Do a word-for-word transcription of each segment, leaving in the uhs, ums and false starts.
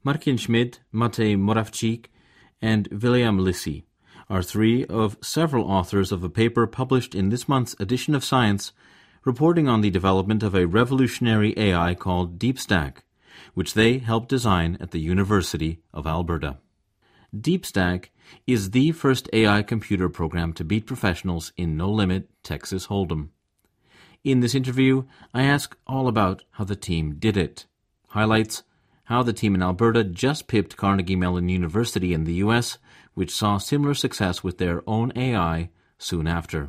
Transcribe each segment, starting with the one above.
Martin Schmidt, Matej Moravčík, and William Lissy are three of several authors of a paper published in this month's edition of Science, reporting on the development of a revolutionary A I called DeepStack, which they helped design at the University of Alberta. DeepStack is the first A I computer program to beat professionals in No Limit Texas Hold'em. In this interview, I ask all about how the team did it, highlights how the team in Alberta just pipped Carnegie Mellon University in the U S, which saw similar success with their own A I soon after.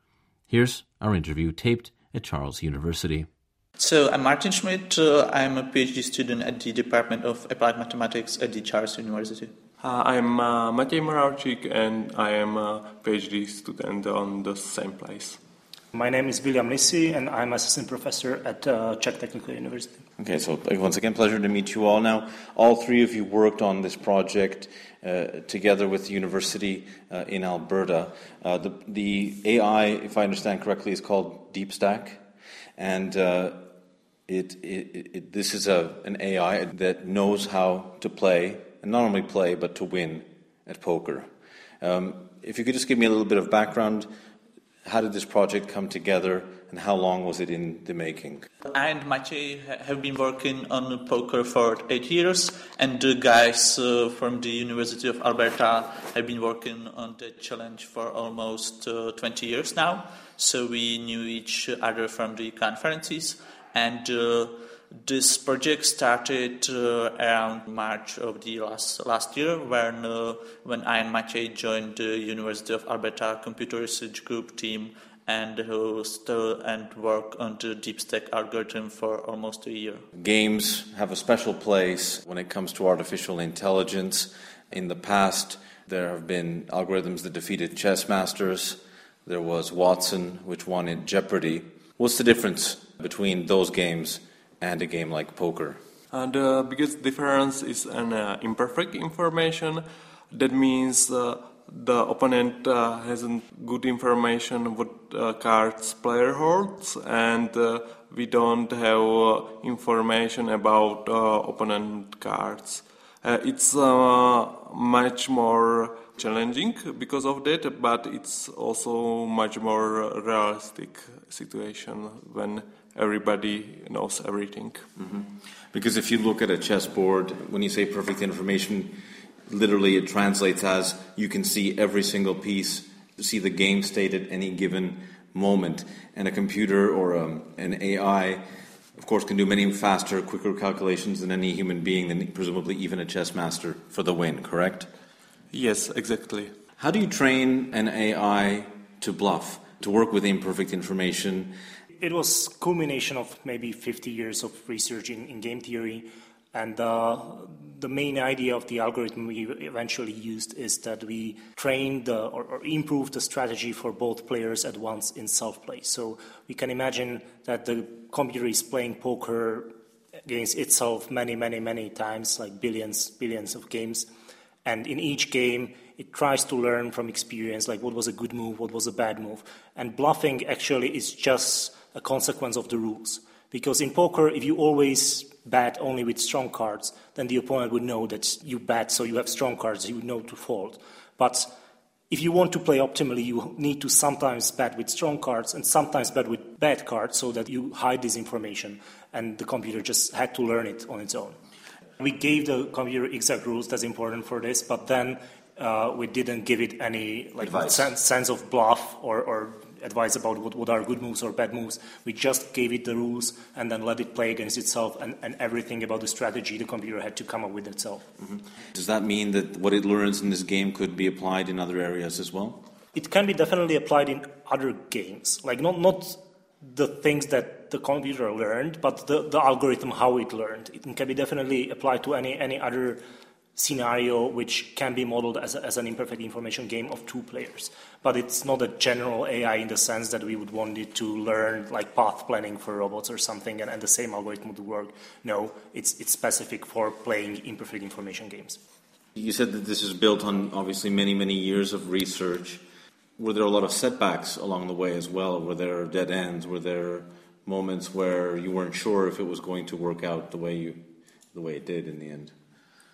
Here's our interview taped at Charles University. So I'm Martin Schmidt. Uh, I'm a PhD student at the Department of Applied Mathematics at the Charles University. Uh, I'm uh, Matej Moravčík and I am a PhD student on the same place. My name is William Lissy and I'm assistant professor at uh, Czech Technical University. Okay, so once again, pleasure to meet you all. Now, all three of you worked on this project uh, together with the university uh, in Alberta. Uh, the, the A I, if I understand correctly, is called DeepStack, and uh, it, it, it, this is a, an A I that knows how to play, and not only play, but to win at poker. Um, if you could just give me a little bit of background. How did this project come together, and how long was it in the making? I and Matej have been working on poker for eight years, and the guys uh, from the University of Alberta have been working on the challenge for almost uh, twenty years now. So we knew each other from the conferences, and uh, this project started uh, around March of the last last year, when uh, when I and Matej joined the University of Alberta Computer Research Group team and host uh, and work on the DeepStack algorithm for almost a year. Games have a special place when it comes to artificial intelligence. In the past, there have been algorithms that defeated chess masters. There was Watson, which won in Jeopardy. What's the difference between those games and a game like poker? Uh, the biggest difference is an uh, imperfect information. That means uh, the opponent uh, hasn't good information what uh, cards player holds, and uh, we don't have uh, information about uh, opponent cards. Uh, it's uh, much more challenging because of that, but it's also much more realistic situation when everybody knows everything. Mm-hmm. Because if you look at a chessboard, when you say perfect information, literally it translates as you can see every single piece, see the game state at any given moment. And a computer or um, an A I, of course, can do many faster, quicker calculations than any human being, than presumably even a chess master for the win, correct? Yes, exactly. How do you train an A I to bluff, to work with imperfect information? It was a culmination of maybe fifty years of research in, in game theory, and uh, the main idea of the algorithm we eventually used is that we train the, or, or improve the strategy for both players at once in self-play. So we can imagine that the computer is playing poker against itself many, many, many times, like billions, billions of games, and in each game it tries to learn from experience, like what was a good move, what was a bad move. And bluffing actually is just a consequence of the rules. Because in poker, if you always bet only with strong cards, then the opponent would know that you bet, so you have strong cards, you would know to fold. But if you want to play optimally, you need to sometimes bet with strong cards and sometimes bet with bad cards so that you hide this information. And the computer just had to learn it on its own. We gave the computer exact rules, that's important for this, but then uh, we didn't give it any like sense, sense of bluff or, or advice about what, what are good moves or bad moves. We just gave it the rules and then let it play against itself, and, and everything about the strategy the computer had to come up with itself. Mm-hmm. Does that mean that what it learns in this game could be applied in other areas as well? It can be definitely applied in other games, like not not the things that the computer learned, but the, the algorithm, how it learned. It can be definitely applied to any, any other scenario which can be modeled as, a, as an imperfect information game of two players. But it's not a general A I in the sense that we would want it to learn like path planning for robots or something, and, and the same algorithm would work. No, it's, it's specific for playing imperfect information games. You said that this is built on obviously many, many years of research. Were there a lot of setbacks along the way as well? Were there dead ends? Were there moments where you weren't sure if it was going to work out the way you, the way it did in the end?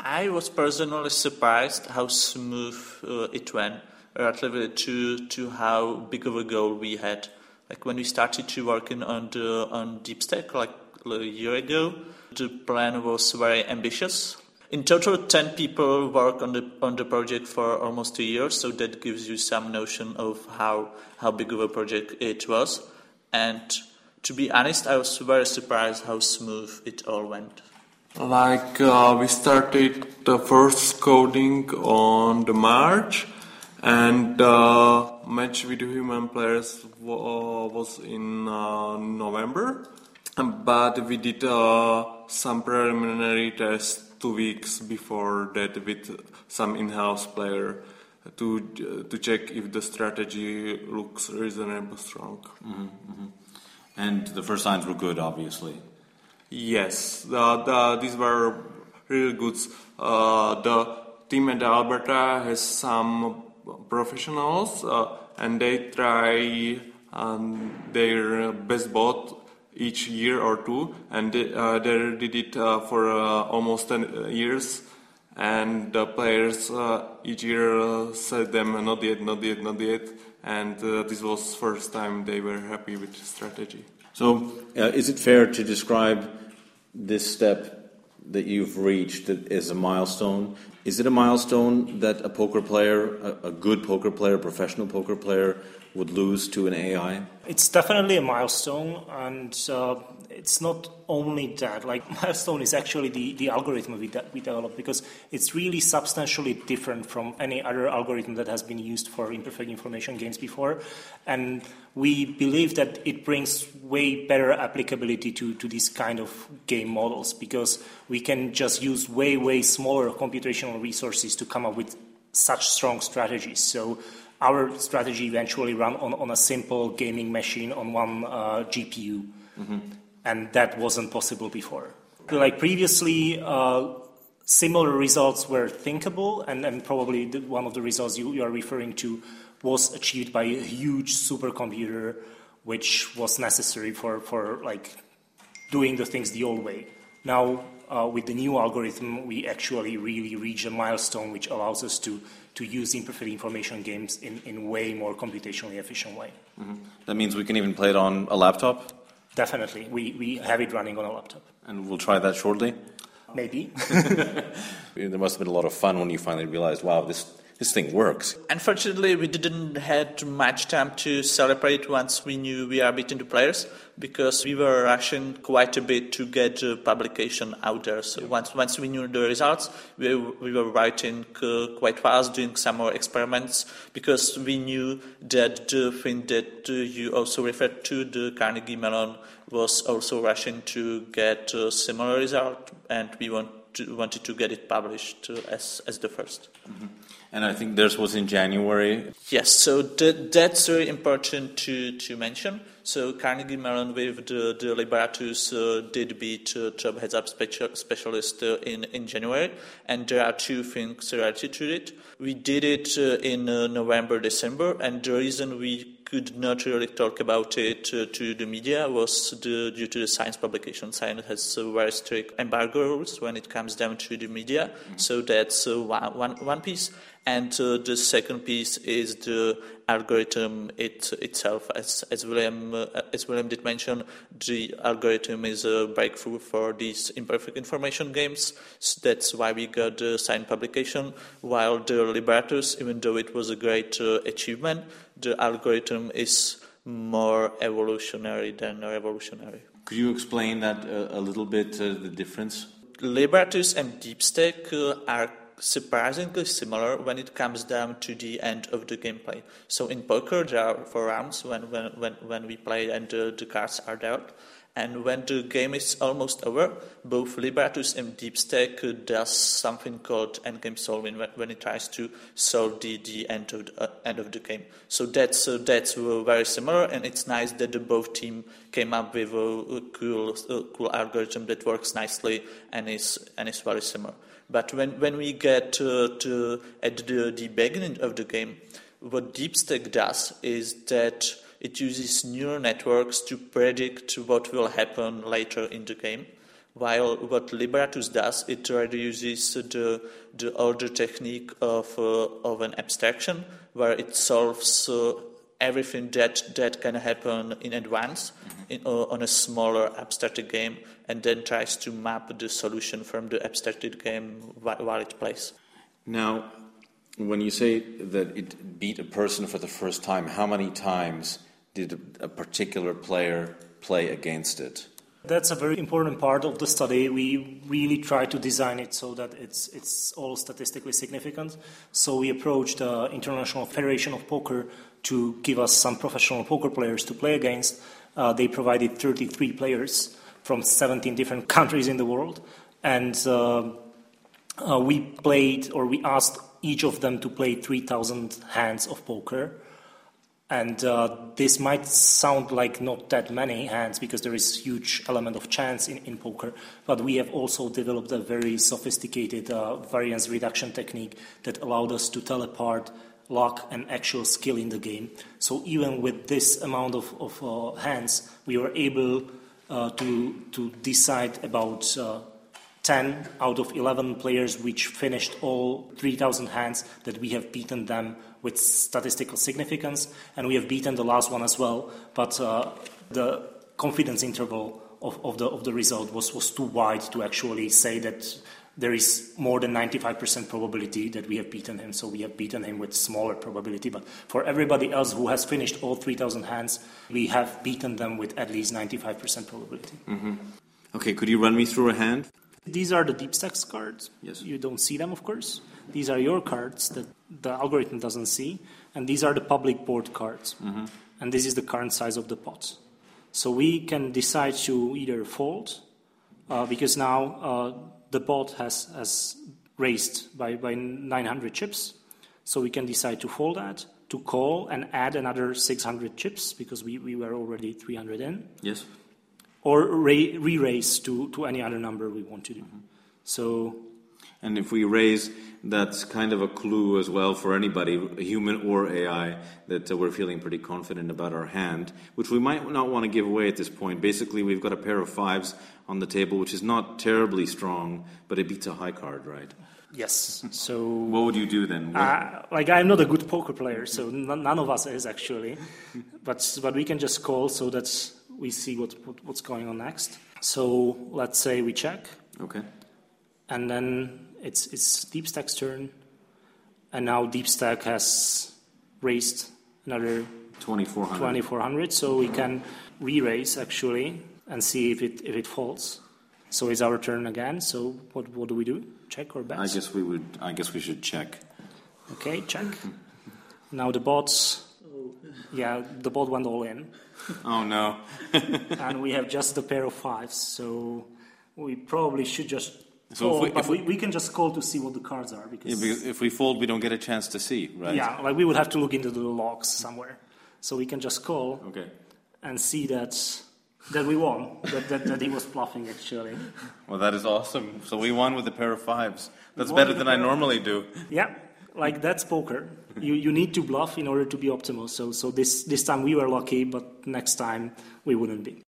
I was personally surprised how smooth uh, it went relatively to to how big of a goal we had. Like when we started to working on the on DeepStack like a year ago, the plan was very ambitious. In total, ten people work on the on the project for almost two years, so that gives you some notion of how how big of a project it was. And to be honest, I was very surprised how smooth it all went. Like uh, we started the first coding on the March, and uh, match with the human players w- was in uh, November. But we did uh, some preliminary tests two weeks before that with some in-house player to uh, to check if the strategy looks reasonably strong. Mm-hmm, mm-hmm. And the first signs were good, obviously. Yes, the, the, these were really good. Uh, the team at Alberta has some professionals, uh, and they try um, their best bot each year or two, and they, uh, they did it uh, for uh, almost ten years. And the players uh, each year uh, said them not yet, not yet, not yet, and uh, this was first time they were happy with the strategy. So, uh, is it fair to describe this step that you've reached as a milestone? Is it a milestone that a poker player, a, a good poker player, professional poker player, would lose to an A I? It's definitely a milestone, and uh, it's not only that. Like, milestone is actually the, the algorithm we, de- we developed, because it's really substantially different from any other algorithm that has been used for imperfect information games before. And we believe that it brings way better applicability to, to these kind of game models, because we can just use way, way smaller computational resources to come up with such strong strategies. So our strategy eventually ran on, on a simple gaming machine on one uh, G P U, mm-hmm. and that wasn't possible before. Like previously, uh, similar results were thinkable, and, and probably the, one of the results you, you are referring to was achieved by a huge supercomputer, which was necessary for, for like doing the things the old way. Now, uh, with the new algorithm, we actually really reach a milestone which allows us to to use imperfect information games in, in way more computationally efficient way. Mm-hmm. That means we can even play it on a laptop? Definitely. We, we have it running on a laptop. And we'll try that shortly? Maybe. There must have been a lot of fun when you finally realized, wow, this this thing works. Unfortunately, we didn't have much time to celebrate once we knew we are beating the players, because we were rushing quite a bit to get the publication out there. So once once we knew the results, we, we were writing uh, quite fast, doing some more experiments, because we knew that the thing that uh, you also referred to, the Carnegie Mellon, was also rushing to get a similar result, and we want to, wanted to get it published uh, as, as the first. Mm-hmm. And I think theirs was in January. Yes, so th- that's very important to, to mention. So Carnegie Mellon with the, the Liberatus uh, did beat uh, Job Heads Up special, Specialist uh, in, in January, and there are two things related to it. We did it uh, in uh, November, December, and the reason we could not really talk about it uh, to the media was the, due to the Science publication. Science has uh, very strict embargo rules when it comes down to the media, mm-hmm. so that's uh, one, one, one piece. And uh, the second piece is the algorithm it, itself. As, as William uh, as William did mention, the algorithm is a breakthrough for these imperfect information games. So that's why we got the Science publication. While the Liberatus, even though it was a great uh, achievement, the algorithm is more evolutionary than revolutionary. Could you explain that uh, a little bit, uh, the difference? Liberatus and DeepStack uh, are surprisingly similar when it comes down to the end of the gameplay. So in poker, there are four rounds when when, when, when we play and the, the cards are dealt. And when the game is almost over, both Liberatus and DeepStack does something called endgame solving when, when it tries to solve the, the end of the, uh, end of the game. So that's uh, that's uh, very similar, and it's nice that the both team came up with a, a cool a cool algorithm that works nicely and is and is very similar. But when, when we get uh, to at the, the beginning of the game, what DeepStack does is that it uses neural networks to predict what will happen later in the game, While what Liberatus does, it reduces the the older technique of uh, of an abstraction, where it solves uh, everything that that can happen in advance mm-hmm. in, uh, on a smaller abstracted game, and then tries to map the solution from the abstracted game while, while it plays. Now, when you say that it beat a person for the first time, how many times did a particular player play against it? That's a very important part of the study. We really try to design it so that it's it's all statistically significant. So we approached the International Federation of Poker to give us some professional poker players to play against. Uh, they provided thirty-three players from seventeen different countries in the world. And uh, uh, we played, or we asked each of them to play three thousand hands of poker. And uh, this might sound like not that many hands because there is huge element of chance in, in poker, but we have also developed a very sophisticated uh, variance reduction technique that allowed us to tell apart luck and actual skill in the game. So even with this amount of, of uh, hands, we were able uh, to, to decide about uh, ten out of eleven players which finished all three thousand hands, that we have beaten them with statistical significance, and we have beaten the last one as well, but uh, the confidence interval of, of the of the result was, was too wide to actually say that there is more than ninety-five percent probability that we have beaten him, so we have beaten him with smaller probability. But for everybody else who has finished all three thousand hands, we have beaten them with at least ninety-five percent probability. Mm-hmm. Okay, could you run me through a hand? These are the deep stacks cards. Yes. You don't see them, of course. These are your cards that the algorithm doesn't see. And these are the public board cards. Mm-hmm. And this is the current size of the pot. So we can decide to either fold, uh, because now uh, the pot has, has raised by, by nine hundred chips. So we can decide to fold that, to call and add another six hundred chips, because we, we were already three hundred in. Yes. Or re- re-raise to, to any other number we want to do. Mm-hmm. So, and if we raise, that's kind of a clue as well for anybody, human or A I, that uh, we're feeling pretty confident about our hand, which we might not want to give away at this point. Basically, we've got a pair of fives on the table, which is not terribly strong, but it beats a high card, right? Yes. So, what would you do then? Uh, like, I'm not a good poker player, so n- none of us is actually. but but we can just call so that we see what, what what's going on next. So let's say we check. Okay. And then it's it's Deep Stack's turn, and now Deep Stack has raised another twenty-four hundred. twenty-four hundred, so we can re-raise actually and see if it if it falls. So it's our turn again. So what what do we do? Check or bet? I guess we would. I guess we should check. Okay, check. Now the bots. Yeah, the bot went all in. Oh no! And we have just a pair of fives, so we probably should just so call. If we, but if we, we can just call to see what the cards are, because, yeah, because if we fold, we don't get a chance to see, right? Yeah, like we would have to look into the logs somewhere. So we can just call. Okay. And see that that we won. that, that that he was bluffing actually. Well, that is awesome. So we won with a pair of fives. That's better than I normally do. Yeah. Like, that's poker. You you need to bluff in order to be optimal. So so this this time we were lucky, but next time we wouldn't be.